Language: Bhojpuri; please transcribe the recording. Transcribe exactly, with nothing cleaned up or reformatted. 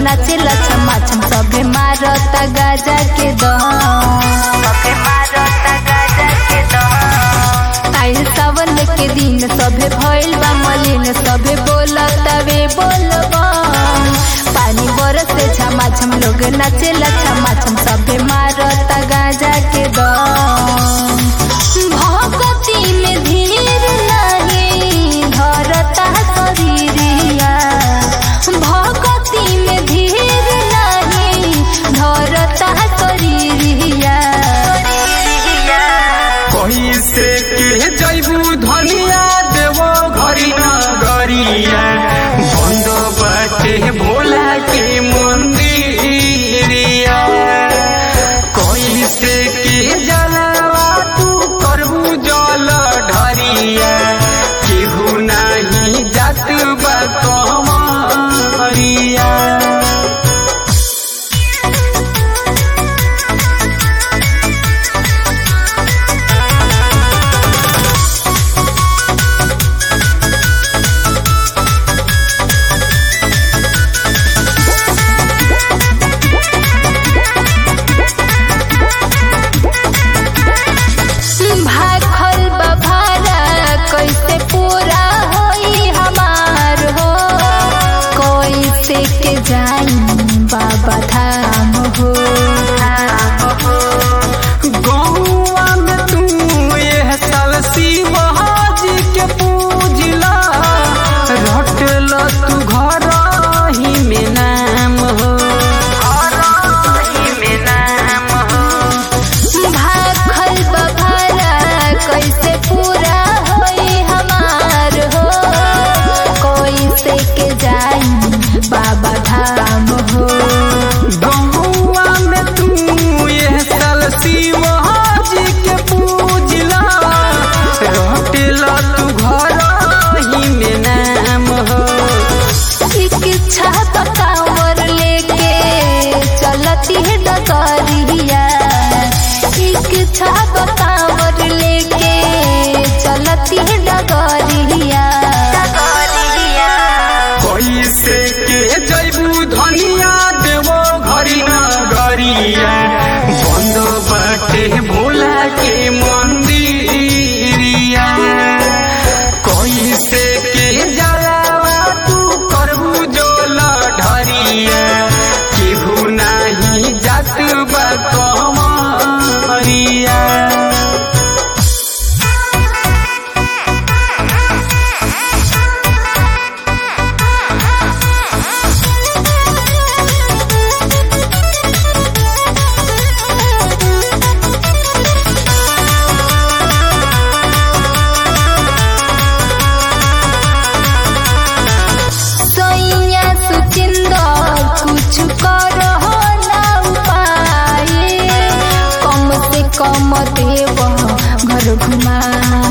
नाचेला छमा छम सभे मारता गाजा के दम सभे मारता गाजा के दम। आइल सावन के दिन सभे भइल बा मलिन सभे बोलता वे बोलबा पानी बरसे छमा छम लोग नाचेला छमा छम सभे मारता गाजा के दम। भक्ति में धीर नहीं धरता शरीरिया भक्ति में धीर नहीं धरता शरीरिया। कैसे के जैबू धनिया देवो घरी न गरिया बंद बाटे भोला के मंदिरिया। कैसे के जलवा तू करबू जल ढरिया केहू नहीं जात बा कमरिया। कैसे पूरा होई हमार हो कैसे के जाई बाबा धाम हो। गौआ में तू यह साल शिवाजी के पूजला रटल तू घर ही में नाम हो घर ही में नाम हो। भाखल बभारा कैसे पूरा के जाई बाबा धाम हो। गहुआ में तू यह साल शिवाजी के पूजला रटला तू घर ही में नाम हो। इच्छा कांवर लेके चलती है डगरिया इच्छा कांवर लेके चलती है डगरिया। कैसे के जैबू धनिया देवो घरी न गरिया बंद बाटे भोला के मंदिरिया। कैसे के जलवा तू करबू जल ढरिया केहू नहीं जात बा कमरिया। कम देव घर घुमा